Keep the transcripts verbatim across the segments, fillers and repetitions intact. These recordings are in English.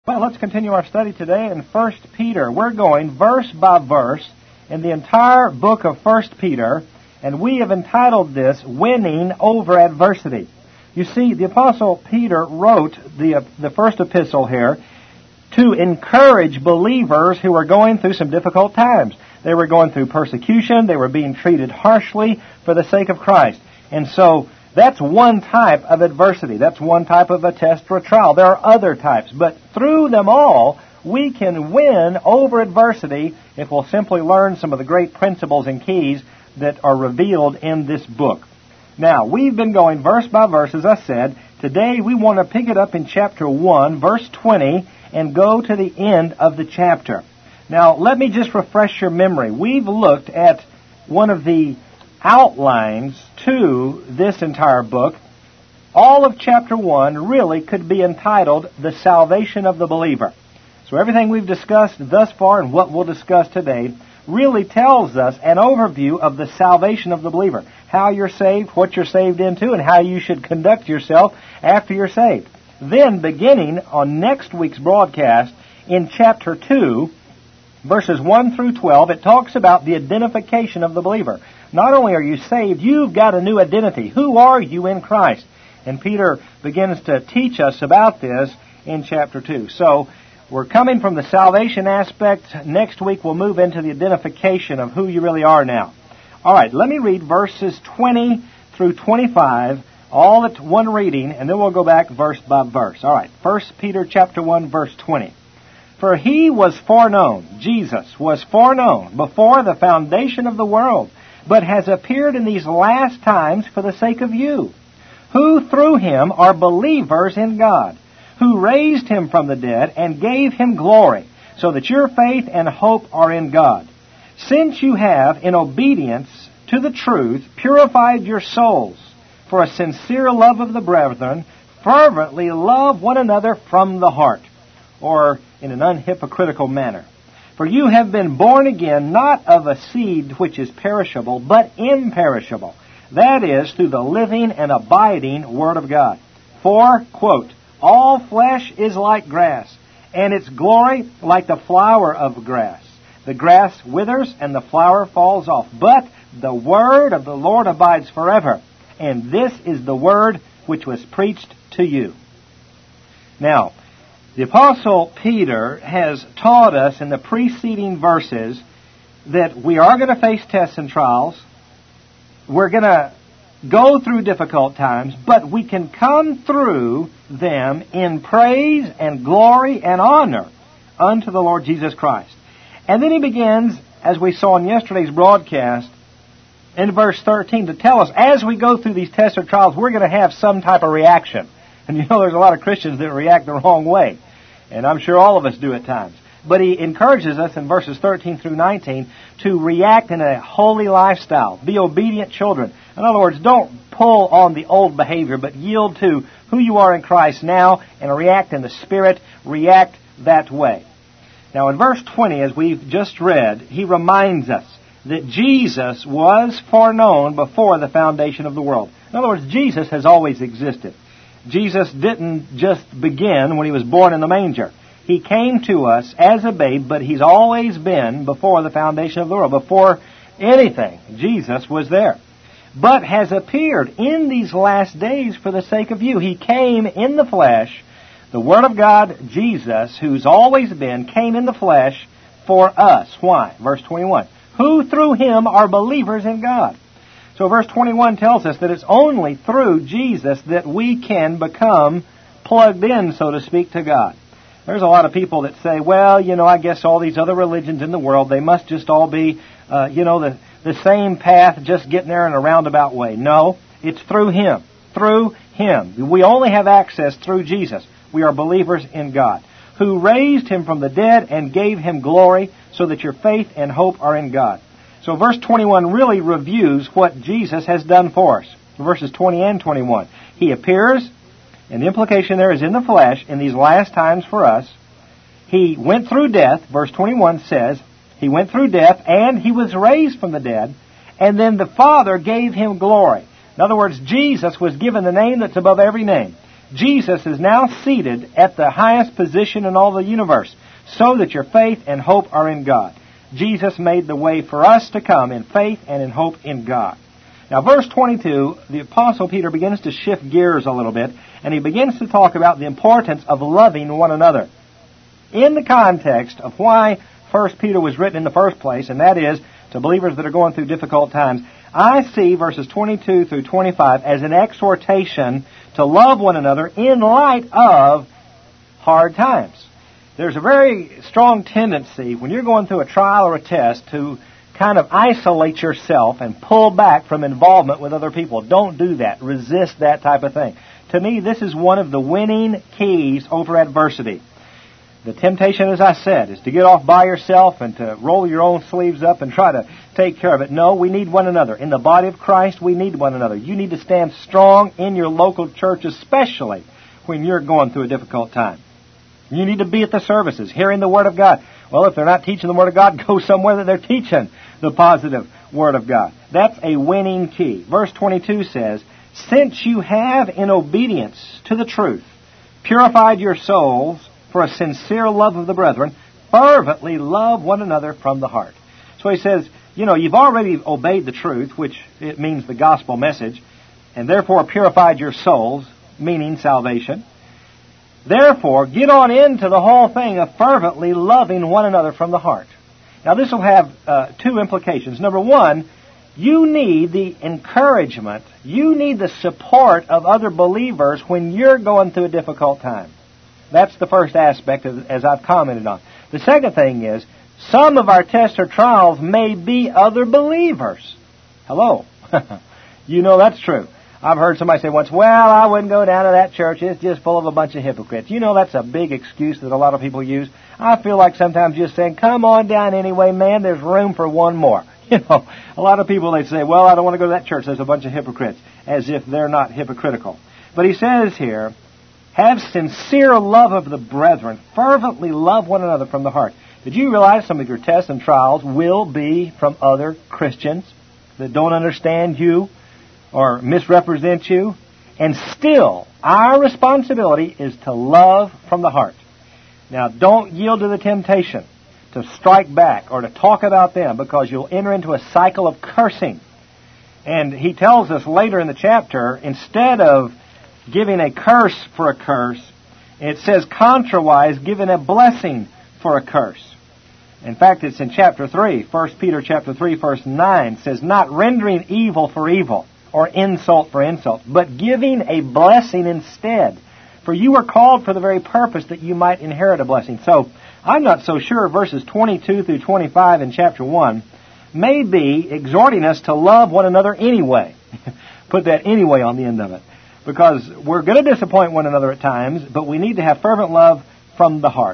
Well, let's continue our study today in First Peter. We're going verse by verse in the entire book of First Peter, and we have entitled this, Winning Over Adversity. You see, the Apostle Peter wrote the, uh, the first epistle here to encourage believers who were going through some difficult times. They were going through persecution. They were being treated harshly for the sake of Christ. And so that's one type of adversity. That's one type of a test or a trial. There are other types. But through them all, we can win over adversity if we'll simply learn some of the great principles and keys that are revealed in this book. Now, we've been going verse by verse, as I said. Today, we want to pick it up in chapter one, verse twenty, and go to the end of the chapter. Now, let me just refresh your memory. We've looked at one of the outlines to this entire book. All of chapter one really could be entitled The Salvation of the Believer. So everything we've discussed thus far and what we'll discuss today really tells us an overview of the salvation of the believer. How you're saved, what you're saved into, and how you should conduct yourself after you're saved. Then, beginning on next week's broadcast, in chapter two, verses one through twelve, it talks about the identification of the believer. Not only are you saved, you've got a new identity. Who are you in Christ? And Peter begins to teach us about this in chapter two. So, we're coming from the salvation aspect. Next week we'll move into the identification of who you really are now. All right, let me read verses twenty through twenty-five, all at one reading, and then we'll go back verse by verse. All right, First Peter chapter one, verse twenty. For he was foreknown, Jesus was foreknown before the foundation of the world, but has appeared in these last times for the sake of you, who through him are believers in God, who raised him from the dead and gave him glory, so that your faith and hope are in God. Since you have, in obedience to the truth, purified your souls for a sincere love of the brethren, fervently love one another from the heart, or in an unhypocritical manner. For you have been born again, not of a seed which is perishable, but imperishable. That is, through the living and abiding Word of God. For, quote, all flesh is like grass, and its glory like the flower of grass. The grass withers and the flower falls off, but the word of the Lord abides forever. And this is the word which was preached to you. Now, the Apostle Peter has taught us in the preceding verses that we are going to face tests and trials. We're going to go through difficult times, but we can come through them in praise and glory and honor unto the Lord Jesus Christ. And then he begins, as we saw in yesterday's broadcast, in verse thirteen, to tell us, as we go through these tests or trials, we're going to have some type of reaction. And you know, there's a lot of Christians that react the wrong way. And I'm sure all of us do at times. But he encourages us in verses thirteen through nineteen to react in a holy lifestyle. Be obedient children. In other words, don't pull on the old behavior, but yield to who you are in Christ now and react in the Spirit. React that way. Now in verse twenty, as we've just read, he reminds us that Jesus was foreknown before the foundation of the world. In other words, Jesus has always existed. Jesus didn't just begin when he was born in the manger. He came to us as a babe, but he's always been before the foundation of the world. Before anything, Jesus was there. But has appeared in these last days for the sake of you. He came in the flesh. The Word of God, Jesus, who's always been, came in the flesh for us. Why? Verse twenty-one. Who through him are believers in God. So verse twenty-one tells us that it's only through Jesus that we can become plugged in, so to speak, to God. There's a lot of people that say, well, you know, I guess all these other religions in the world, they must just all be, uh, you know, the, the same path, just getting there in a roundabout way. No, it's through him. Through him. We only have access through Jesus. We are believers in God, who raised him from the dead and gave him glory, so that your faith and hope are in God. So verse twenty-one really reviews what Jesus has done for us. Verses twenty and twenty-one. He appears, and the implication there is in the flesh, in these last times for us. He went through death, verse twenty-one says, he went through death, and he was raised from the dead, and then the Father gave him glory. In other words, Jesus was given the name that's above every name. Jesus is now seated at the highest position in all the universe, so that your faith and hope are in God. Jesus made the way for us to come in faith and in hope in God. Now, verse twenty-two, the Apostle Peter begins to shift gears a little bit, and he begins to talk about the importance of loving one another. In the context of why First Peter was written in the first place, and that is to believers that are going through difficult times, I see verses twenty-two through twenty-five as an exhortation to love one another in light of hard times. There's a very strong tendency when you're going through a trial or a test to kind of isolate yourself and pull back from involvement with other people. Don't do that. Resist that type of thing. To me, this is one of the winning keys over adversity. The temptation, as I said, is to get off by yourself and to roll your own sleeves up and try to take care of it. No, we need one another. In the body of Christ, we need one another. You need to stand strong in your local church, especially when you're going through a difficult time. You need to be at the services, hearing the Word of God. Well, if they're not teaching the Word of God, go somewhere that they're teaching the positive Word of God. That's a winning key. Verse twenty-two says, "Since you have, in obedience to the truth, purified your souls for a sincere love of the brethren, fervently love one another from the heart." So he says, you know, you've already obeyed the truth, which it means the gospel message, and therefore purified your souls, meaning salvation. Therefore, get on into the whole thing of fervently loving one another from the heart. Now, this will have uh, two implications. Number one, you need the encouragement, you need the support of other believers when you're going through a difficult time. That's the first aspect, of, as I've commented on. The second thing is, some of our tests or trials may be other believers. Hello. You know that's true. I've heard somebody say once, well, I wouldn't go down to that church. It's just full of a bunch of hypocrites. You know that's a big excuse that a lot of people use. I feel like sometimes just saying, come on down anyway, man. There's room for one more. You know, a lot of people, they say, well, I don't want to go to that church. There's a bunch of hypocrites, as if they're not hypocritical. But he says here, have sincere love of the brethren. Fervently love one another from the heart. Did you realize some of your tests and trials will be from other Christians that don't understand you or misrepresent you? And still, our responsibility is to love from the heart. Now, don't yield to the temptation to strike back or to talk about them, because you'll enter into a cycle of cursing. And he tells us later in the chapter, instead of giving a curse for a curse, it says contrawise, giving a blessing for a curse. In fact, it's in chapter three, First Peter chapter three, verse nine, says, not rendering evil for evil or insult for insult, but giving a blessing instead. For you were called for the very purpose that you might inherit a blessing. So, I'm not so sure verses twenty-two through twenty-five in chapter one may be exhorting us to love one another anyway. Put that anyway on the end of it. Because we're going to disappoint one another at times, but we need to have fervent love from the heart.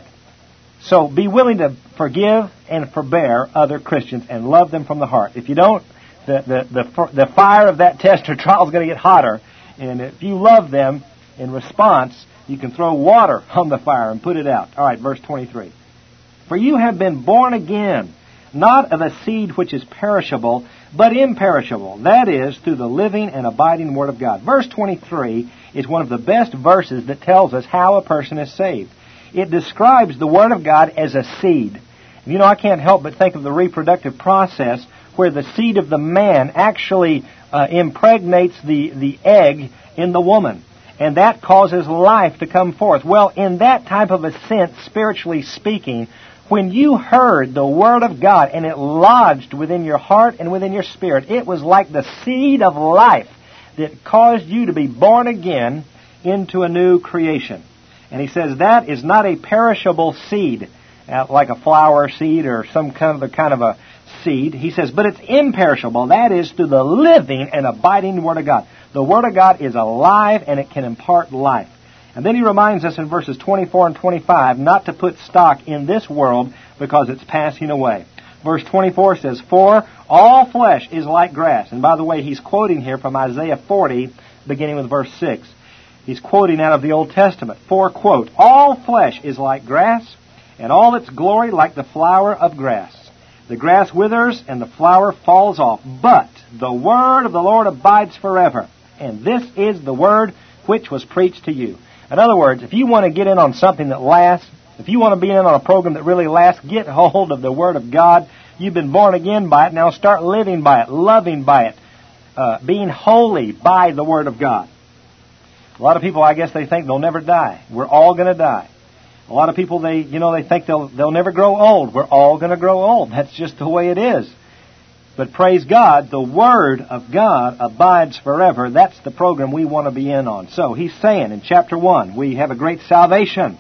So be willing to forgive and forbear other Christians and love them from the heart. If you don't, the, the, the, the fire of that test or trial is going to get hotter. And if you love them in response, you can throw water on the fire and put it out. All right, verse twenty-three. For you have been born again, not of a seed which is perishable, but imperishable. That is, through the living and abiding Word of God. Verse twenty-three is one of the best verses that tells us how a person is saved. It describes the Word of God as a seed. And you know, I can't help but think of the reproductive process where the seed of the man actually uh, impregnates the, the egg in the woman. And that causes life to come forth. Well, in that type of a sense, spiritually speaking, when you heard the Word of God and it lodged within your heart and within your spirit, it was like the seed of life that caused you to be born again into a new creation. And he says that is not a perishable seed, uh, like a flower seed or some kind of a, kind of a seed. He says, but it's imperishable. That is through the living and abiding Word of God. The Word of God is alive and it can impart life. And then he reminds us in verses twenty-four and twenty-five not to put stock in this world because it's passing away. Verse twenty-four says, for all flesh is like grass. And by the way, he's quoting here from Isaiah forty, beginning with verse six. He's quoting out of the Old Testament. For, quote, all flesh is like grass, and all its glory like the flower of grass. The grass withers, and the flower falls off. But the word of the Lord abides forever. And this is the word which was preached to you. In other words, if you want to get in on something that lasts, if you want to be in on a program that really lasts, get hold of the Word of God. You've been born again by it. Now start living by it, loving by it, uh, being holy by the Word of God. A lot of people, I guess, they think they'll never die. We're all going to die. A lot of people, they, you know, they think they'll they'll never grow old. We're all going to grow old. That's just the way it is. But praise God, the Word of God abides forever. That's the program we want to be in on. So he's saying in chapter one, we have a great salvation.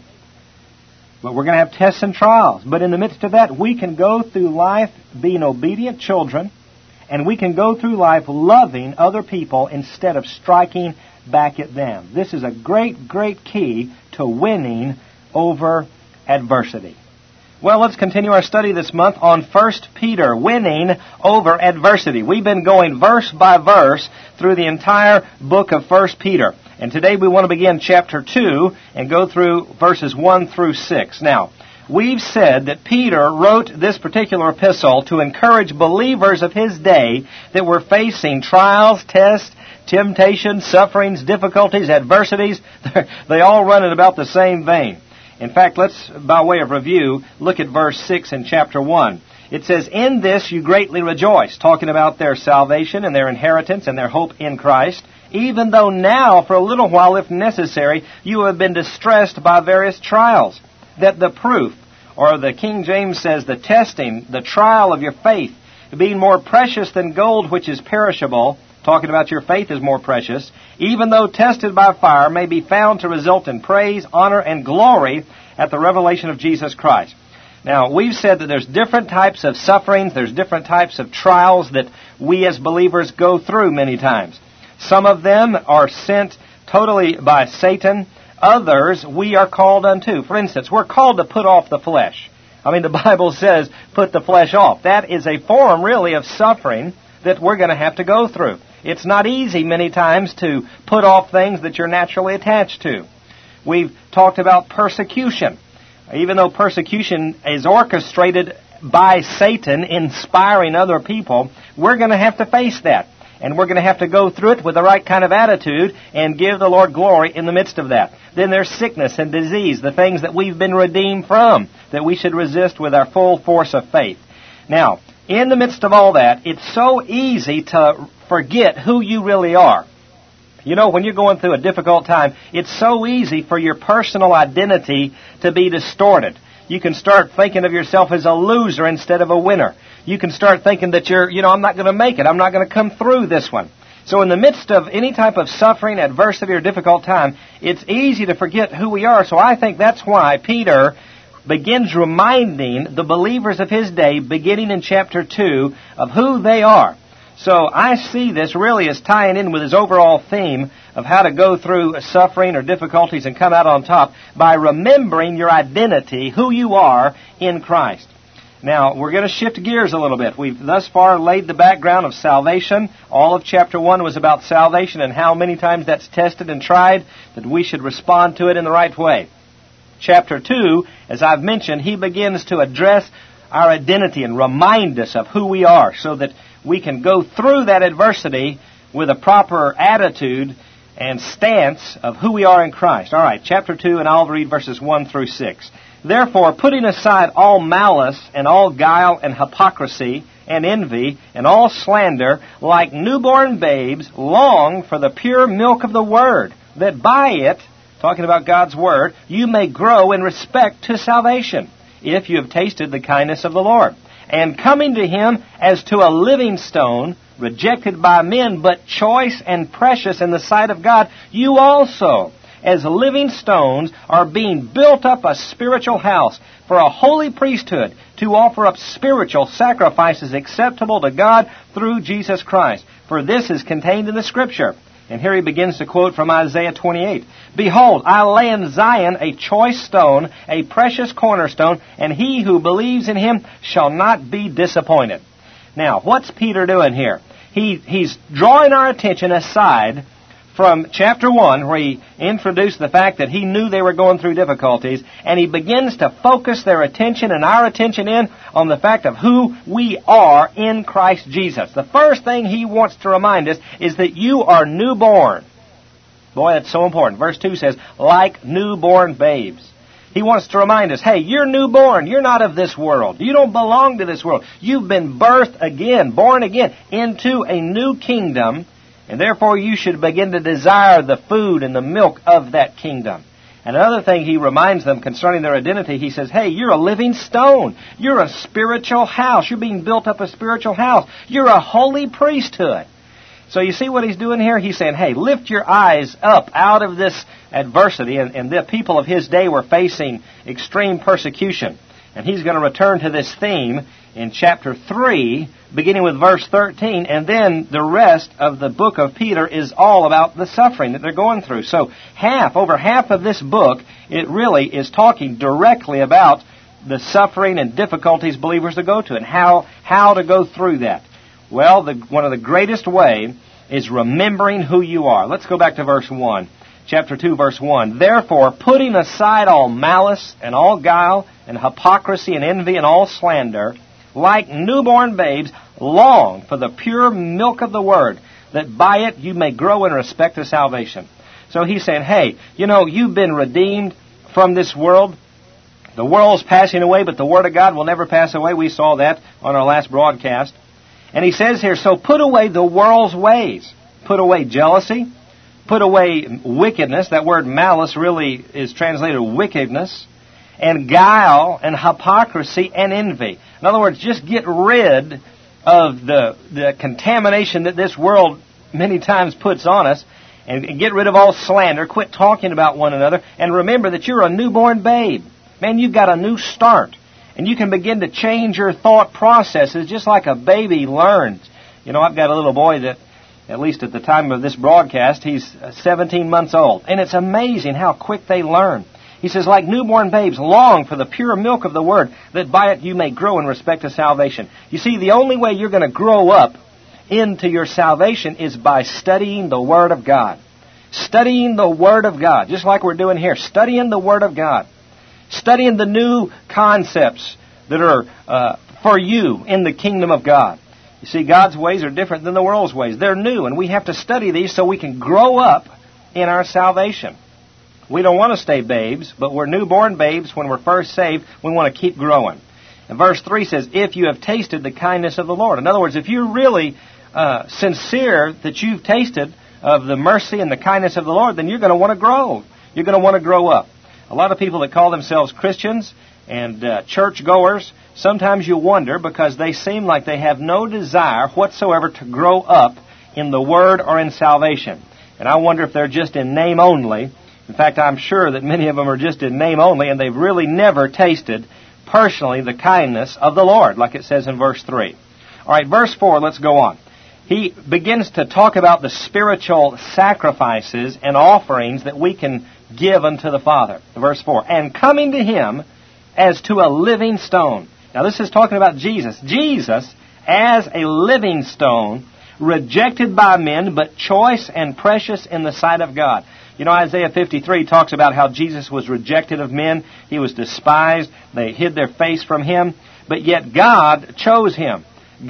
But we're going to have tests and trials. But in the midst of that, we can go through life being obedient children, and we can go through life loving other people instead of striking back at them. This is a great, great key to winning over adversity. Well, let's continue our study this month on First Peter, winning over adversity. We've been going verse by verse through the entire book of First Peter. And today we want to begin chapter two and go through verses one through six. Now, we've said that Peter wrote this particular epistle to encourage believers of his day that were facing trials, tests, temptations, sufferings, difficulties, adversities. They all run in about the same vein. In fact, let's, by way of review, look at verse six in chapter one. It says, "In this you greatly rejoice," talking about their salvation and their inheritance and their hope in Christ, "even though now, for a little while, if necessary, you have been distressed by various trials, that the proof," or the King James says, the testing, the trial of your faith, being more precious than gold which is perishable, talking about your faith is more precious, even though tested by fire, may be found to result in praise, honor, and glory at the revelation of Jesus Christ. Now, we've said that there's different types of sufferings, there's different types of trials that we as believers go through many times. Some of them are sent totally by Satan. Others we are called unto. For instance, we're called to put off the flesh. I mean, the Bible says, put the flesh off. That is a form, really, of suffering that we're going to have to go through. It's not easy many times to put off things that you're naturally attached to. We've talked about persecution. Even though persecution is orchestrated by Satan, inspiring other people, we're going to have to face that. And we're going to have to go through it with the right kind of attitude and give the Lord glory in the midst of that. Then there's sickness and disease, the things that we've been redeemed from, that we should resist with our full force of faith. Now, in the midst of all that, it's so easy to forget who you really are. You know, when you're going through a difficult time, it's so easy for your personal identity to be distorted. You can start thinking of yourself as a loser instead of a winner. You can start thinking that you're, you know, I'm not going to make it. I'm not going to come through this one. So in the midst of any type of suffering, adversity, or difficult time, it's easy to forget who we are. So I think that's why Peter begins reminding the believers of his day, beginning in chapter two, of who they are. So I see this really as tying in with his overall theme of how to go through suffering or difficulties and come out on top by remembering your identity, who you are in Christ. Now, we're going to shift gears a little bit. We've thus far laid the background of salvation. All of chapter one was about salvation and how many times that's tested and tried, that we should respond to it in the right way. Chapter two, as I've mentioned, he begins to address our identity and remind us of who we are so that we can go through that adversity with a proper attitude and stance of who we are in Christ. All right, chapter two, and I'll read verses one through six. "Therefore, putting aside all malice and all guile and hypocrisy and envy and all slander, like newborn babes, long for the pure milk of the Word, that by it," talking about God's Word, "you may grow in respect to salvation, if you have tasted the kindness of the Lord. And coming to Him as to a living stone, rejected by men, but choice and precious in the sight of God, you also, as living stones, are being built up a spiritual house for a holy priesthood, to offer up spiritual sacrifices acceptable to God through Jesus Christ. For this is contained in the Scripture." And here he begins to quote from Isaiah twenty-eight. "Behold, I lay in Zion a choice stone, a precious cornerstone, and he who believes in him shall not be disappointed." Now, what's Peter doing here? He, he's drawing our attention aside from chapter one, where he introduced the fact that he knew they were going through difficulties, and he begins to focus their attention and our attention in on the fact of who we are in Christ Jesus. The first thing he wants to remind us is that you are newborn. Boy, that's so important. Verse two says, like newborn babes. He wants to remind us, hey, you're newborn. You're not of this world. You don't belong to this world. You've been birthed again, born again, into a new kingdom, and therefore you should begin to desire the food and the milk of that kingdom. And another thing he reminds them concerning their identity, he says, hey, you're a living stone. You're a spiritual house. You're being built up a spiritual house. You're a holy priesthood. So you see what he's doing here? He's saying, hey, lift your eyes up out of this adversity. And, and the people of his day were facing extreme persecution. And he's going to return to this theme in chapter three, beginning with verse thirteen. And then the rest of the book of Peter is all about the suffering that they're going through. So half, over half of this book, it really is talking directly about the suffering and difficulties believers to go to and how, how to go through that. Well, the, one of the greatest way is remembering who you are. Let's go back to verse one. Chapter two, verse one. Therefore, putting aside all malice and all guile and hypocrisy and envy and all slander, like newborn babes, long for the pure milk of the word, that by it you may grow in respect to salvation. So he's saying, hey, you know, you've been redeemed from this world. The world's passing away, but the Word of God will never pass away. We saw that on our last broadcast. And he says here, so put away the world's ways. Put away jealousy. Put away wickedness. That word malice really is translated wickedness. And guile and hypocrisy and envy. In other words, just get rid of the, the contamination that this world many times puts on us. And get rid of all slander. Quit talking about one another. And remember that you're a newborn babe. Man, you've got a new start. And you can begin to change your thought processes just like a baby learns. You know, I've got a little boy that, at least at the time of this broadcast, he's seventeen months old. And it's amazing how quick they learn. He says, like newborn babes, long for the pure milk of the Word, that by it you may grow in respect to salvation. You see, the only way you're going to grow up into your salvation is by studying the Word of God. Studying the Word of God, just like we're doing here. Studying the Word of God. Studying the new concepts that are uh, for you in the kingdom of God. You see, God's ways are different than the world's ways. They're new, and we have to study these so we can grow up in our salvation. We don't want to stay babes, but we're newborn babes when we're first saved. We want to keep growing. And verse three says, if you have tasted the kindness of the Lord. In other words, if you're really uh, sincere that you've tasted of the mercy and the kindness of the Lord, then you're going to want to grow. You're going to want to grow up. A lot of people that call themselves Christians and uh, church-goers, sometimes you wonder because they seem like they have no desire whatsoever to grow up in the Word or in salvation. And I wonder if they're just in name only. In fact, I'm sure that many of them are just in name only, and they've really never tasted personally the kindness of the Lord, like it says in verse three. All right, verse four, let's go on. He begins to talk about the spiritual sacrifices and offerings that we can give unto the Father. Verse four, and coming to Him as to a living stone. Now this is talking about Jesus. Jesus as a living stone, rejected by men, but choice and precious in the sight of God. You know, Isaiah fifty-three talks about how Jesus was rejected of men. He was despised. They hid their face from Him. But yet God chose Him.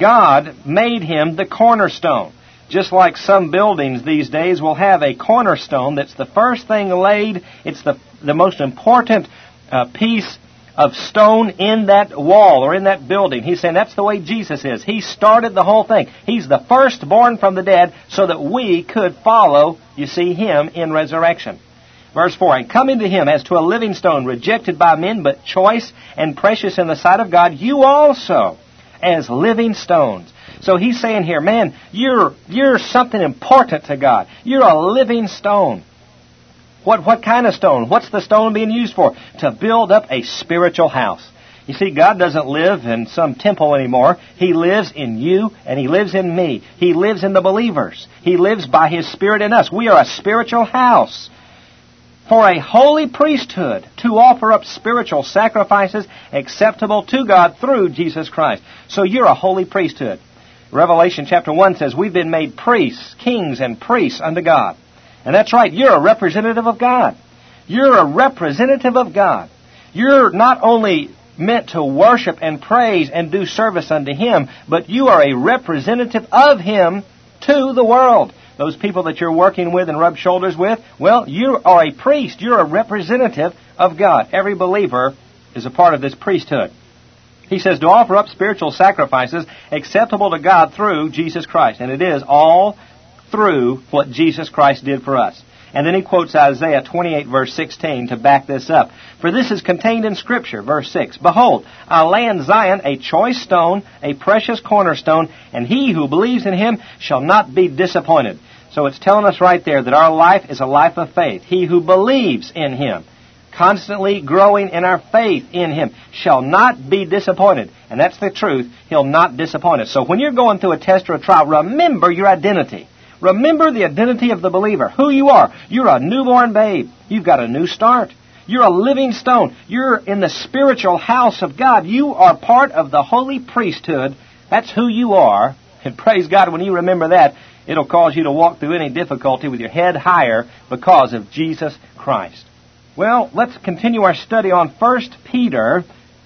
God made Him the cornerstone. Just like some buildings these days will have a cornerstone that's the first thing laid. It's the, the most important uh, piece of stone in that wall or in that building. He's saying that's the way Jesus is. He started the whole thing. He's the firstborn from the dead so that we could follow, you see, Him in resurrection. Verse four, and coming to Him as to a living stone, rejected by men, but choice and precious in the sight of God, you also as living stones. So he's saying here, man, you're you're something important to God. You're a living stone. What what kind of stone? What's the stone being used for? To build up a spiritual house. You see, God doesn't live in some temple anymore. He lives in you and He lives in me. He lives in the believers. He lives by His Spirit in us. We are a spiritual house for a holy priesthood to offer up spiritual sacrifices acceptable to God through Jesus Christ. So you're a holy priesthood. Revelation chapter one says we've been made priests, kings and priests unto God. And that's right, you're a representative of God. You're a representative of God. You're not only meant to worship and praise and do service unto Him, but you are a representative of Him to the world, those people that you're working with and rub shoulders with, well, you are a priest. You're a representative of God. Every believer is a part of this priesthood. He says to offer up spiritual sacrifices acceptable to God through Jesus Christ. And it is all through what Jesus Christ did for us. And then he quotes Isaiah twenty-eight, verse sixteen to back this up. For this is contained in Scripture, verse six. Behold, I lay in Zion a choice stone, a precious cornerstone, and he who believes in him shall not be disappointed. So it's telling us right there that our life is a life of faith. He who believes in him, constantly growing in our faith in him, shall not be disappointed. And that's the truth. He'll not disappoint us. So when you're going through a test or a trial, remember your identity. Remember the identity of the believer, who you are. You're a newborn babe. You've got a new start. You're a living stone. You're in the spiritual house of God. You are part of the holy priesthood. That's who you are. And praise God, when you remember that, it'll cause you to walk through any difficulty with your head higher because of Jesus Christ. Well, let's continue our study on First Peter,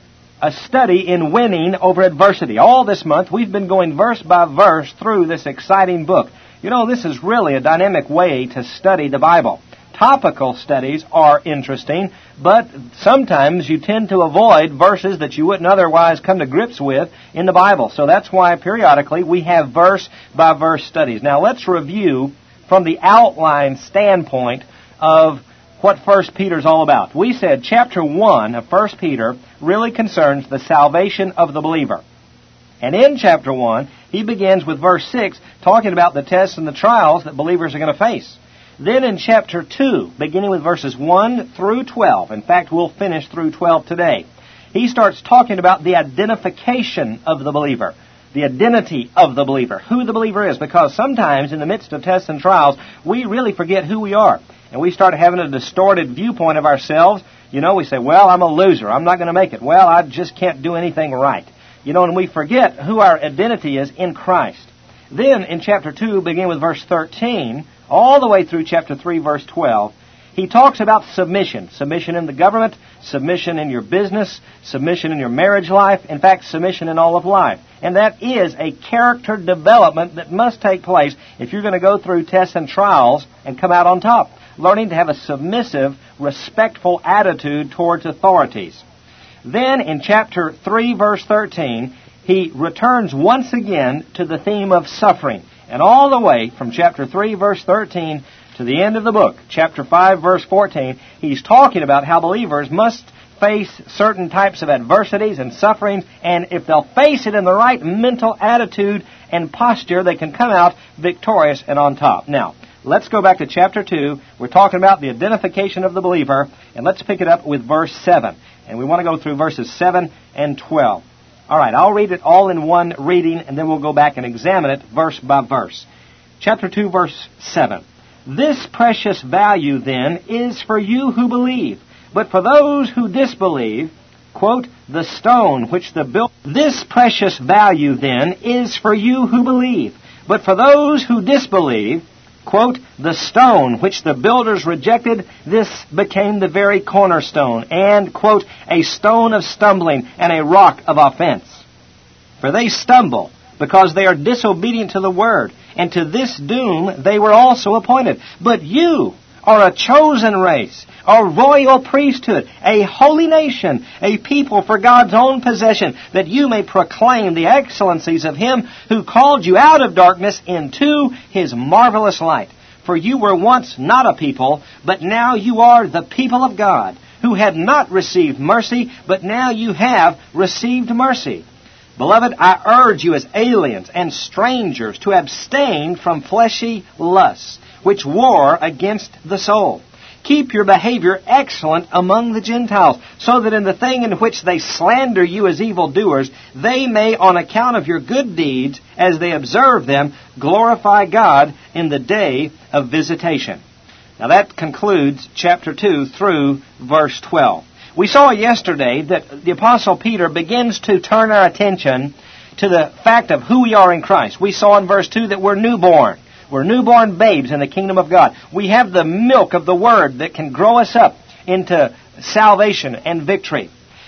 a study in winning over adversity. All this month, we've been going verse by verse through this exciting book. You know, this is really a dynamic way to study the Bible. Topical studies are interesting, but sometimes you tend to avoid verses that you wouldn't otherwise come to grips with in the Bible. So that's why periodically we have verse-by-verse studies. Now let's review from the outline standpoint of what First Peter is all about. We said chapter one of First Peter really concerns the salvation of the believer. And in chapter one, he begins with verse six, talking about the tests and the trials that believers are going to face. Then in chapter two, beginning with verses one through twelve, in fact, we'll finish through twelve today, he starts talking about the identification of the believer, the identity of the believer, who the believer is, because sometimes in the midst of tests and trials, we really forget who we are. And we start having a distorted viewpoint of ourselves. You know, we say, well, I'm a loser. I'm not going to make it. Well, I just can't do anything right. You know, and we forget who our identity is in Christ. Then, in chapter two, beginning with verse thirteen, all the way through chapter three, verse twelve, he talks about submission. Submission in the government, submission in your business, submission in your marriage life, in fact, submission in all of life. And that is a character development that must take place if you're going to go through tests and trials and come out on top. Learning to have a submissive, respectful attitude towards authorities. Then, in chapter three, verse thirteen, he returns once again to the theme of suffering. And all the way from chapter three, verse thirteen, to the end of the book, chapter five, verse fourteen, he's talking about how believers must face certain types of adversities and sufferings, and if they'll face it in the right mental attitude and posture, they can come out victorious and on top. Now, let's go back to chapter two. We're talking about the identification of the believer, and let's pick it up with verse seven. And we want to go through verses seven and twelve. All right, I'll read it all in one reading, and then we'll go back and examine it verse by verse. Chapter two, verse seven. This precious value, then, is for you who believe. But for those who disbelieve, quote, the stone which the build... This precious value, then, is for you who believe. But for those who disbelieve, quote, the stone which the builders rejected, this became the very cornerstone, and, quote, a stone of stumbling and a rock of offense. For they stumble because they are disobedient to the word, and to this doom they were also appointed. But you are a chosen race, a royal priesthood, a holy nation, a people for God's own possession, that you may proclaim the excellencies of Him who called you out of darkness into His marvelous light. For you were once not a people, but now you are the people of God, who had not received mercy, but now you have received mercy. Beloved, I urge you as aliens and strangers to abstain from fleshy lusts, which war against the soul. Keep your behavior excellent among the Gentiles, so that in the thing in which they slander you as evildoers, they may, on account of your good deeds, as they observe them, glorify God in the day of visitation. Now that concludes chapter two through verse twelve. We saw yesterday that the Apostle Peter begins to turn our attention to the fact of who we are in Christ. We saw in verse two that we're newborn. We're newborn babes in the kingdom of God. We have the milk of the Word that can grow us up into salvation and victory.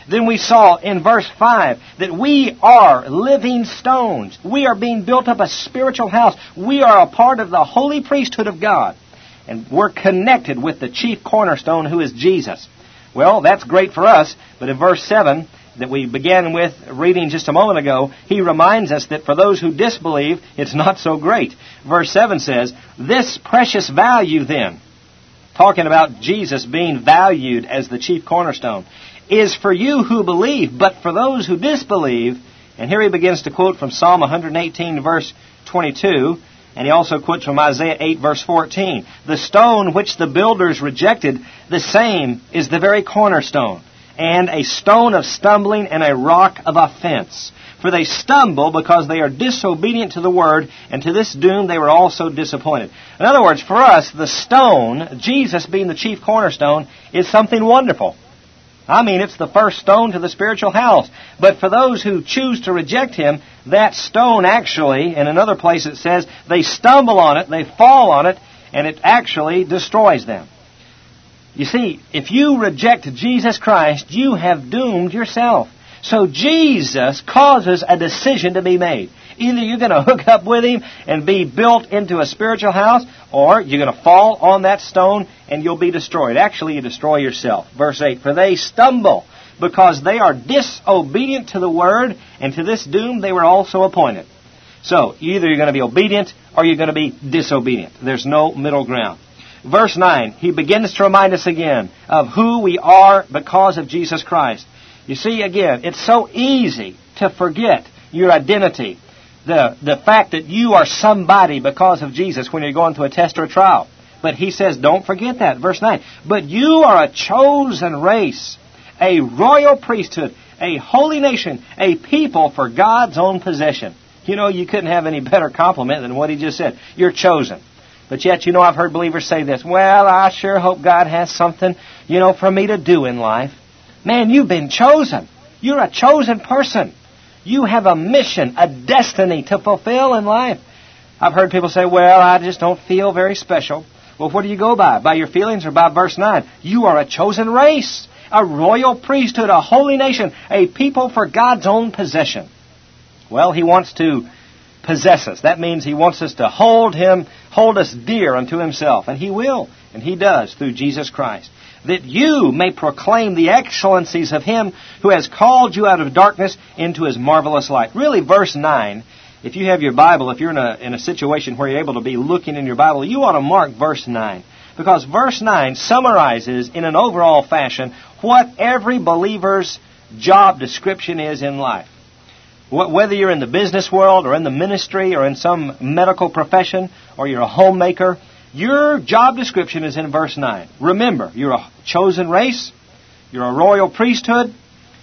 Then we saw in verse five that we are living stones. We are being built up a spiritual house. We are a part of the holy priesthood of God. And we're connected with the chief cornerstone, who is Jesus. Well, that's great for us, but in verse seven that we began with reading just a moment ago, he reminds us that for those who disbelieve, it's not so great. Verse seven says, "This precious value then," talking about Jesus being valued as the chief cornerstone, "is for you who believe, but for those who disbelieve," and here he begins to quote from Psalm one eighteen, verse twenty-two, and he also quotes from Isaiah eight, verse fourteen, "The stone which the builders rejected, the same is the very cornerstone, and a stone of stumbling and a rock of offense. For they stumble because they are disobedient to the word, and to this doom they were also disappointed." In other words, for us, the stone, Jesus being the chief cornerstone, is something wonderful. I mean, it's the first stone to the spiritual house. But for those who choose to reject Him, that stone actually, in another place it says, they stumble on it, they fall on it, and it actually destroys them. You see, if you reject Jesus Christ, you have doomed yourself. So Jesus causes a decision to be made. Either you're going to hook up with Him and be built into a spiritual house, or you're going to fall on that stone and you'll be destroyed. Actually, you destroy yourself. Verse eight, "For they stumble because they are disobedient to the word, and to this doom they were also appointed." So, either you're going to be obedient or you're going to be disobedient. There's no middle ground. Verse nine, he begins to remind us again of who we are because of Jesus Christ. You see, again, it's so easy to forget your identity. The, the fact that you are somebody because of Jesus when you're going through a test or a trial. But he says, don't forget that. Verse nine, "But you are a chosen race, a royal priesthood, a holy nation, a people for God's own possession." You know, you couldn't have any better compliment than what he just said. You're chosen. But yet, you know, I've heard believers say this, "Well, I sure hope God has something, you know, for me to do in life." Man, you've been chosen. You're a chosen person. You have a mission, a destiny to fulfill in life. I've heard people say, "Well, I just don't feel very special." Well, what do you go by? By your feelings or by verse nine? You are a chosen race, a royal priesthood, a holy nation, a people for God's own possession. Well, He wants to possess us. That means He wants us to hold Him, hold us dear unto Himself. And He will, and He does through Jesus Christ. "That you may proclaim the excellencies of Him who has called you out of darkness into His marvelous light." Really, verse nine, if you have your Bible, if you're in a, in a situation where you're able to be looking in your Bible, you ought to mark verse nine. Because verse nine summarizes in an overall fashion what every believer's job description is in life. Whether you're in the business world or in the ministry or in some medical profession or you're a homemaker, your job description is in verse nine. Remember, you're a chosen race. You're a royal priesthood.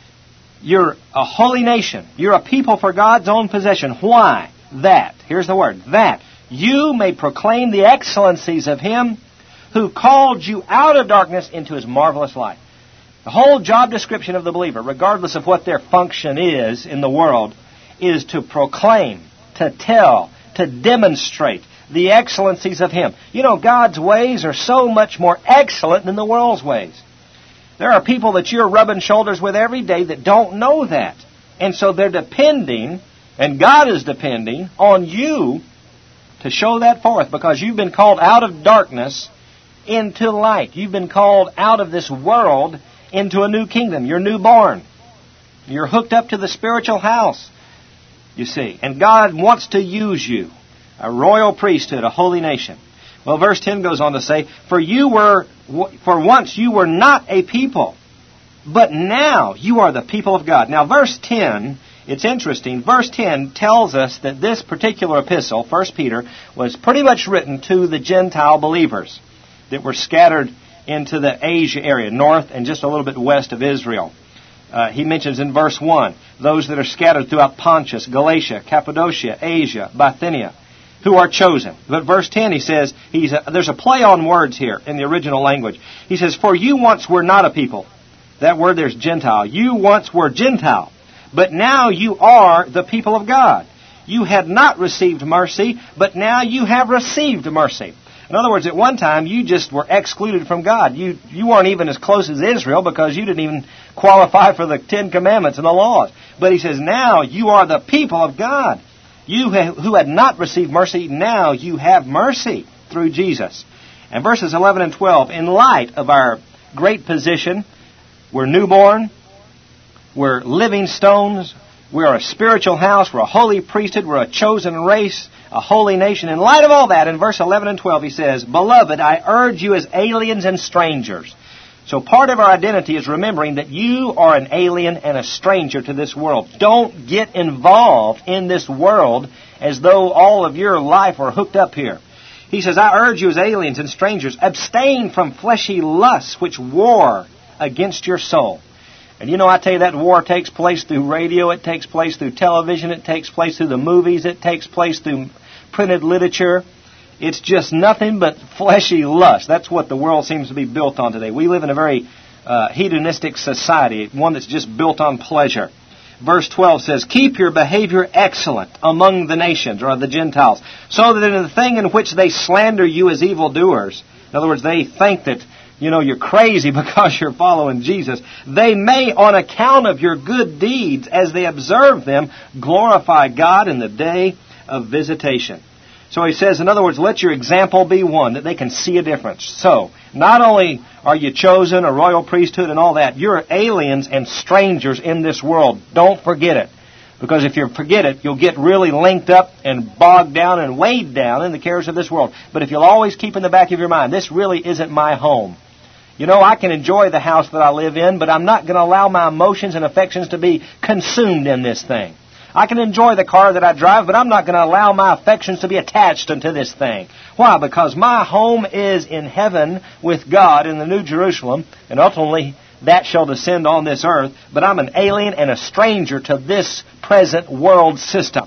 You're a holy nation. You're a people for God's own possession. Why? That. Here's the word. That. You may proclaim the excellencies of Him who called you out of darkness into His marvelous light. The whole job description of the believer, regardless of what their function is in the world, is to proclaim, to tell, to demonstrate the excellencies of Him. You know, God's ways are so much more excellent than the world's ways. There are people that you're rubbing shoulders with every day that don't know that. And so they're depending, and God is depending, on you to show that forth, because you've been called out of darkness into light. You've been called out of this world into a new kingdom. You're newborn. You're hooked up to the spiritual house, you see. And God wants to use you, a royal priesthood, a holy nation. Well, verse ten goes on to say, For you were, for once you were not a people, but now you are the people of God. Now, verse ten, it's interesting. Verse ten tells us that this particular epistle, First Peter, was pretty much written to the Gentile believers that were scattered into the Asia area, north and just a little bit west of Israel. Uh, he mentions in verse one, those that are scattered throughout Pontus, Galatia, Cappadocia, Asia, Bithynia, who are chosen. But verse ten, he says, he's a, there's a play on words here in the original language. He says, For you once were not a people. That word there's Gentile. You once were Gentile, but now you are the people of God. You had not received mercy, but now you have received mercy. In other words, at one time, you just were excluded from God. You, you weren't even as close as Israel because you didn't even qualify for the Ten Commandments and the laws. But he says, now you are the people of God. You who had not received mercy, now you have mercy through Jesus. And verses eleven and twelve, in light of our great position, we're newborn, we're living stones, we're a spiritual house, we're a holy priesthood, we're a chosen race, a holy nation. In light of all that, in verse eleven and twelve, he says, Beloved, I urge you as aliens and strangers. So part of our identity is remembering that you are an alien and a stranger to this world. Don't get involved in this world as though all of your life were hooked up here. He says, I urge you as aliens and strangers, abstain from fleshy lusts which war against your soul. And you know, I tell you, that war takes place through radio, it takes place through television, it takes place through the movies, it takes place through printed literature. It's just nothing but fleshy lust. That's what the world seems to be built on today. We live in a very uh, hedonistic society, one that's just built on pleasure. Verse twelve says, Keep your behavior excellent among the nations, or the Gentiles, so that in the thing in which they slander you as evildoers, in other words, they think that, you know, you're crazy because you're following Jesus, they may, on account of your good deeds, as they observe them, glorify God in the day of visitation. So he says, in other words, let your example be one, that they can see a difference. So, not only are you chosen, a royal priesthood and all that, you're aliens and strangers in this world. Don't forget it. Because if you forget it, you'll get really linked up and bogged down and weighed down in the cares of this world. But if you'll always keep in the back of your mind, this really isn't my home. You know, I can enjoy the house that I live in, but I'm not going to allow my emotions and affections to be consumed in this thing. I can enjoy the car that I drive, but I'm not going to allow my affections to be attached unto this thing. Why? Because my home is in heaven with God in the New Jerusalem, and ultimately that shall descend on this earth, but I'm an alien and a stranger to this present world system.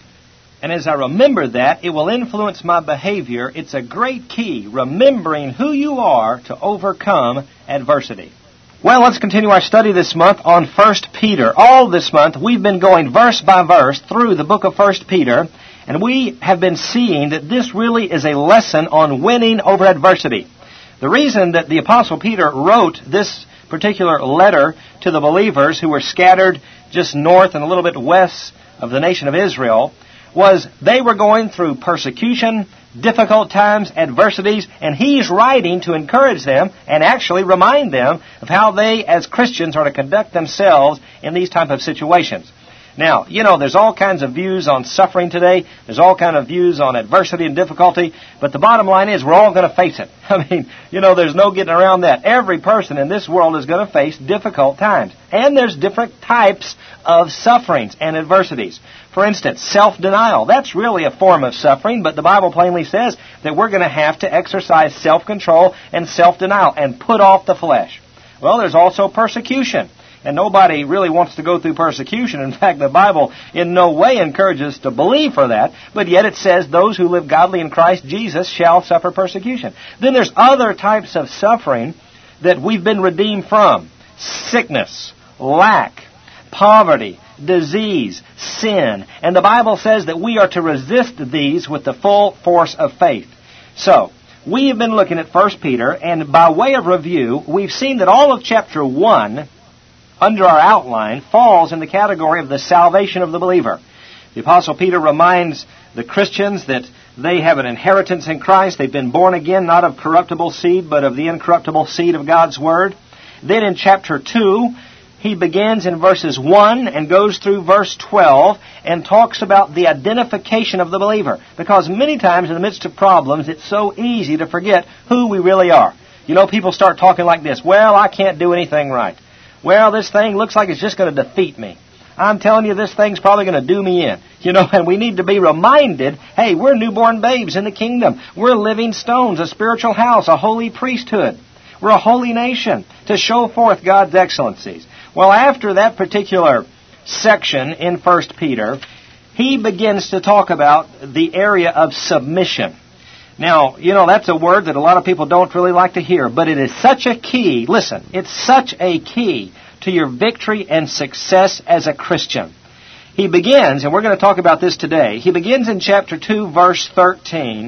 And as I remember that, it will influence my behavior. It's a great key, remembering who you are to overcome adversity. Well, let's continue our study this month on First Peter. All this month, we've been going verse by verse through the book of First Peter, and we have been seeing that this really is a lesson on winning over adversity. The reason that the Apostle Peter wrote this particular letter to the believers who were scattered just north and a little bit west of the nation of Israel was they were going through persecution, difficult times, adversities, and he's writing to encourage them and actually remind them of how they, as Christians, are to conduct themselves in these type of situations. Now, you know, there's all kinds of views on suffering today. There's all kinds of views on adversity and difficulty. But the bottom line is we're all going to face it. I mean, you know, there's no getting around that. Every person in this world is going to face difficult times. And there's different types of sufferings and adversities. For instance, self-denial. That's really a form of suffering, but the Bible plainly says that we're going to have to exercise self-control and self-denial and put off the flesh. Well, there's also persecution. And nobody really wants to go through persecution. In fact, the Bible in no way encourages us to believe for that. But yet it says those who live godly in Christ Jesus shall suffer persecution. Then there's other types of suffering that we've been redeemed from. Sickness, lack, poverty, disease, sin. And the Bible says that we are to resist these with the full force of faith. So, we have been looking at First Peter, and by way of review, we've seen that all of chapter one, under our outline, falls in the category of the salvation of the believer. The Apostle Peter reminds the Christians that they have an inheritance in Christ. They've been born again, not of corruptible seed, but of the incorruptible seed of God's Word. Then in chapter two, he begins in verses one and goes through verse twelve and talks about the identification of the believer. Because many times in the midst of problems, it's so easy to forget who we really are. You know, people start talking like this, well, I can't do anything right. Well, this thing looks like it's just going to defeat me. I'm telling you, this thing's probably going to do me in. You know, and we need to be reminded, hey, we're newborn babes in the kingdom. We're living stones, a spiritual house, a holy priesthood. We're a holy nation to show forth God's excellencies. Well, after that particular section in First Peter, he begins to talk about the area of submission. Now, you know, that's a word that a lot of people don't really like to hear, but it is such a key, listen, it's such a key to your victory and success as a Christian. He begins, and we're going to talk about this today, he begins in chapter two, verse thirteen,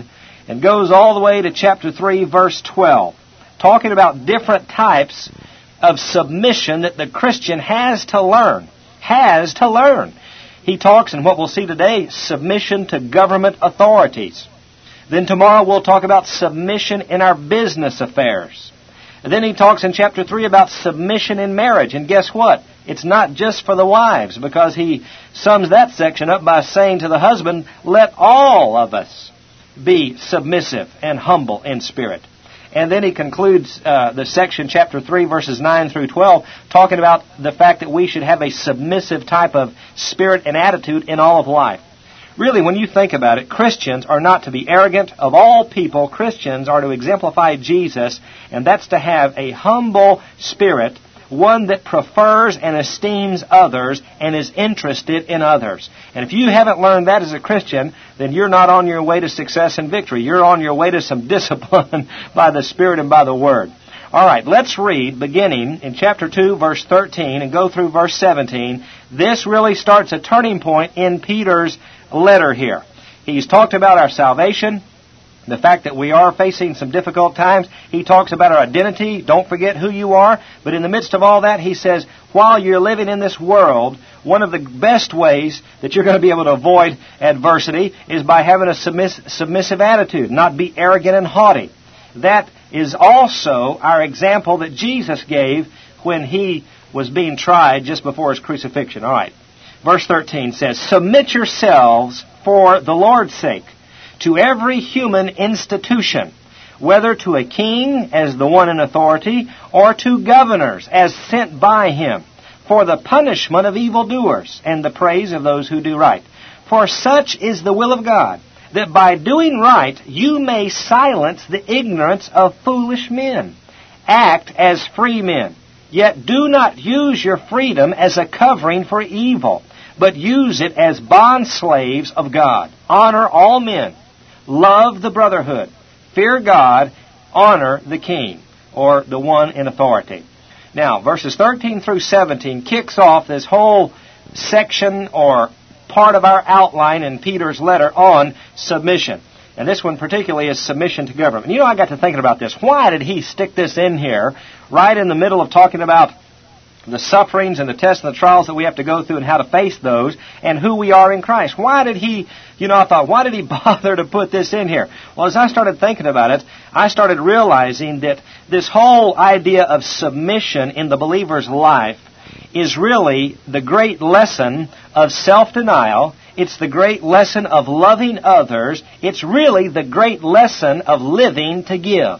and goes all the way to chapter three, verse twelve, talking about different types of submission that the Christian has to learn. Has to learn. He talks in what we'll see today, submission to government authorities. Then tomorrow we'll talk about submission in our business affairs. And then he talks in chapter three about submission in marriage. And guess what? It's not just for the wives, because he sums that section up by saying to the husband, let all of us be submissive and humble in spirit. And then he concludes uh, the section, chapter three, verses nine through twelve, talking about the fact that we should have a submissive type of spirit and attitude in all of life. Really, when you think about it, Christians are not to be arrogant. Of all people, Christians are to exemplify Jesus, and that's to have a humble spirit, one that prefers and esteems others and is interested in others. And if you haven't learned that as a Christian, then you're not on your way to success and victory. You're on your way to some discipline by the Spirit and by the Word. All right, let's read beginning in chapter two, verse thirteen, and go through verse seventeen. This really starts a turning point in Peter's letter here. He's talked about our salvation, the fact that we are facing some difficult times. He talks about our identity. Don't forget who you are. But in the midst of all that, he says, while you're living in this world, one of the best ways that you're going to be able to avoid adversity is by having a submiss- submissive attitude, not be arrogant and haughty. That is also our example that Jesus gave when he was being tried just before his crucifixion. All right. Verse thirteen says, submit yourselves for the Lord's sake to every human institution, whether to a king as the one in authority, or to governors as sent by him, for the punishment of evildoers and the praise of those who do right. For such is the will of God, that by doing right you may silence the ignorance of foolish men. Act as free men, yet do not use your freedom as a covering for evil, but use it as bondslaves of God. Honor all men. Love the brotherhood. Fear God. Honor the king, or the one in authority. Now, verses thirteen through seventeen kicks off this whole section or part of our outline in Peter's letter on submission. And this one particularly is submission to government. You know, I got to thinking about this. Why did he stick this in here right in the middle of talking about the sufferings and the tests and the trials that we have to go through and how to face those and who we are in Christ? Why did he, you know, I thought, why did he bother to put this in here? Well, as I started thinking about it, I started realizing that this whole idea of submission in the believer's life is really the great lesson of self-denial. It's the great lesson of loving others. It's really the great lesson of living to give.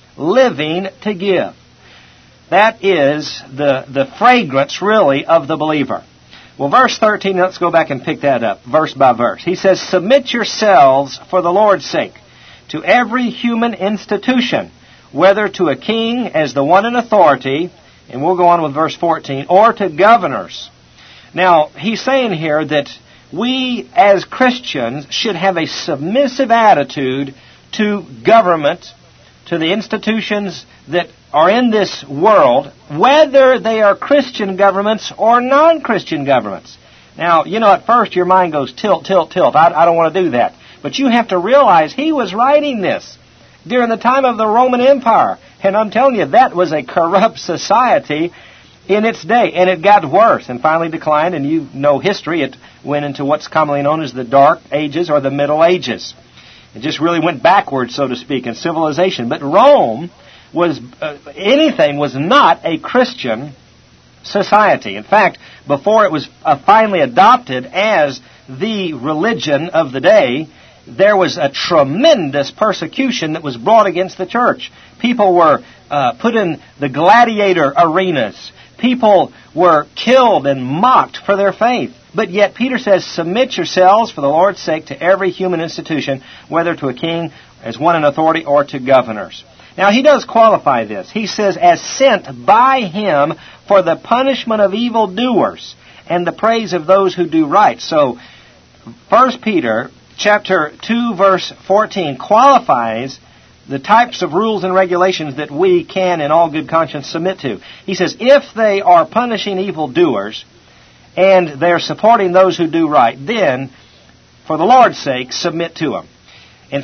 Living to give. That is the, the fragrance, really, of the believer. Well, verse thirteen, let's go back and pick that up, verse by verse. He says, submit yourselves for the Lord's sake to every human institution, whether to a king as the one in authority, and we'll go on with verse fourteen, or to governors. Now, he's saying here that we as Christians should have a submissive attitude to government, to the institutions that are in this world, whether they are Christian governments or non-Christian governments. Now, you know, at first your mind goes tilt, tilt, tilt. I, I don't want to do that. But you have to realize he was writing this during the time of the Roman Empire. And I'm telling you, that was a corrupt society in its day. And it got worse and finally declined. And you know history. It went into what's commonly known as the Dark Ages or the Middle Ages. It just really went backwards, so to speak, in civilization. But Rome was, uh, anything was not a Christian society. In fact, before it was uh, finally adopted as the religion of the day, there was a tremendous persecution that was brought against the church. People were uh, put in the gladiator arenas. People were killed and mocked for their faith. But yet Peter says, submit yourselves for the Lord's sake to every human institution, whether to a king as one in authority or to governors. Now he does qualify this. He says, as sent by him for the punishment of evildoers and the praise of those who do right. So First Peter chapter two verse fourteen qualifies the types of rules and regulations that we can in all good conscience submit to. He says, if they are punishing evildoers and they're supporting those who do right, then, for the Lord's sake, submit to them. In fact,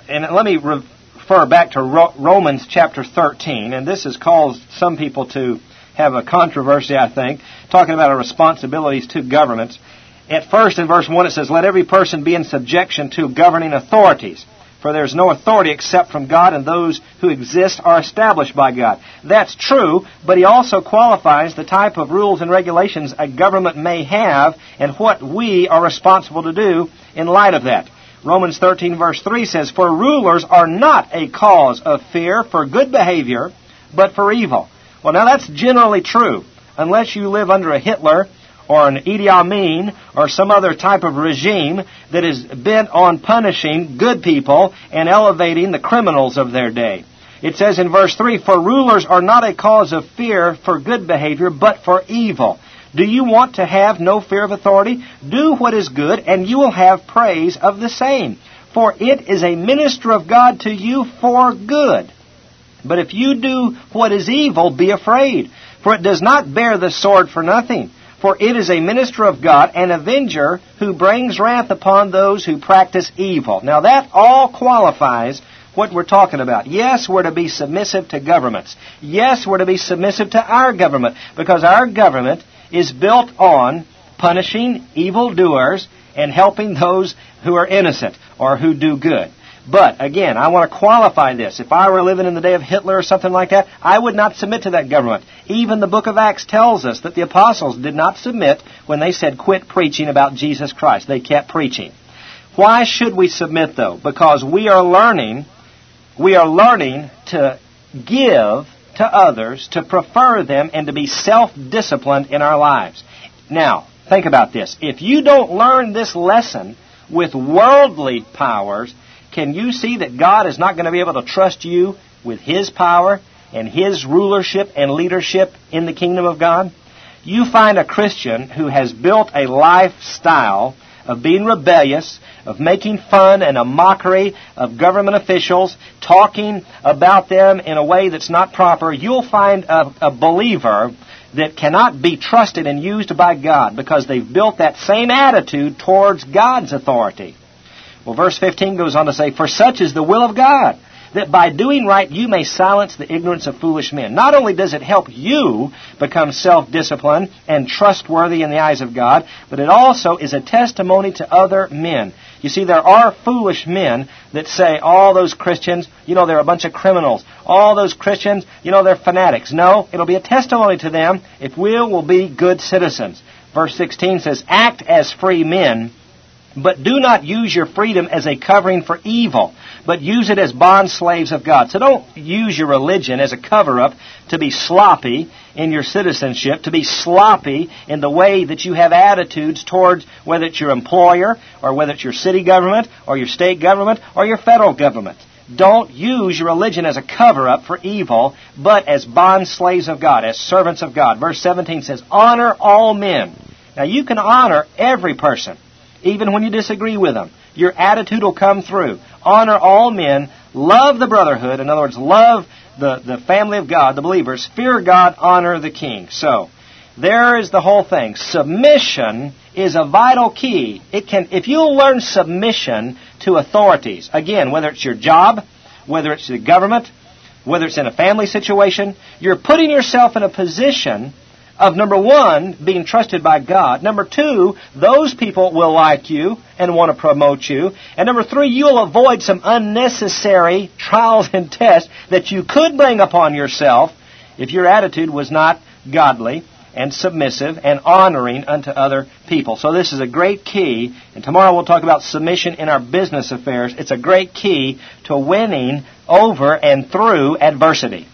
and let me refer back to Romans chapter thirteen, and this has caused some people to have a controversy, I think, talking about our responsibilities to governments. At first, in verse one, it says, "Let every person be in subjection to governing authorities. For there is no authority except from God, and those who exist are established by God." That's true, but he also qualifies the type of rules and regulations a government may have and what we are responsible to do in light of that. Romans thirteen verse three says, "For rulers are not a cause of fear for good behavior, but for evil." Well, now that's generally true, unless you live under a Hitler or an Idi Amin, or some other type of regime that is bent on punishing good people and elevating the criminals of their day. It says in verse three, "For rulers are not a cause of fear for good behavior, but for evil." Do you want to have no fear of authority? Do what is good, and you will have praise of the same. For it is a minister of God to you for good. But if you do what is evil, be afraid, for it does not bear the sword for nothing. For it is a minister of God, an avenger who brings wrath upon those who practice evil. Now that all qualifies what we're talking about. Yes, we're to be submissive to governments. Yes, we're to be submissive to our government, because our government is built on punishing evildoers and helping those who are innocent or who do good. But, again, I want to qualify this. If I were living in the day of Hitler or something like that, I would not submit to that government. Even the book of Acts tells us that the apostles did not submit when they said, "Quit preaching about Jesus Christ." They kept preaching. Why should we submit, though? Because we are learning, we are learning to give to others, to prefer them, and to be self-disciplined in our lives. Now, think about this. If you don't learn this lesson with worldly powers, can you see that God is not going to be able to trust you with His power and His rulership and leadership in the kingdom of God? You find a Christian who has built a lifestyle of being rebellious, of making fun and a mockery of government officials, talking about them in a way that's not proper. You'll find a, a believer that cannot be trusted and used by God because they've built that same attitude towards God's authority. Well, verse fifteen goes on to say, "For such is the will of God, that by doing right you may silence the ignorance of foolish men." Not only does it help you become self-disciplined and trustworthy in the eyes of God, but it also is a testimony to other men. You see, there are foolish men that say, all those Christians, you know, they're a bunch of criminals. All those Christians, you know, they're fanatics. No, it'll be a testimony to them if we will be good citizens. Verse sixteen says, "Act as free men, but do not use your freedom as a covering for evil, but use it as bond slaves of God." So don't use your religion as a cover-up to be sloppy in your citizenship, to be sloppy in the way that you have attitudes towards whether it's your employer or whether it's your city government or your state government or your federal government. Don't use your religion as a cover-up for evil, but as bond slaves of God, as servants of God. Verse seventeen says, "Honor all men." Now you can honor every person, even when you disagree with them. Your attitude will come through. Honor all men. Love the brotherhood. In other words, love the, the family of God, the believers. Fear God. Honor the king. So, there is the whole thing. Submission is a vital key. It can, if you'll learn submission to authorities, again, whether it's your job, whether it's the government, whether it's in a family situation, you're putting yourself in a position of, number one, being trusted by God. Number two, those people will like you and want to promote you. And number three, you'll avoid some unnecessary trials and tests that you could bring upon yourself if your attitude was not godly and submissive and honoring unto other people. So this is a great key. And tomorrow we'll talk about submission in our business affairs. It's a great key to winning over and through adversity.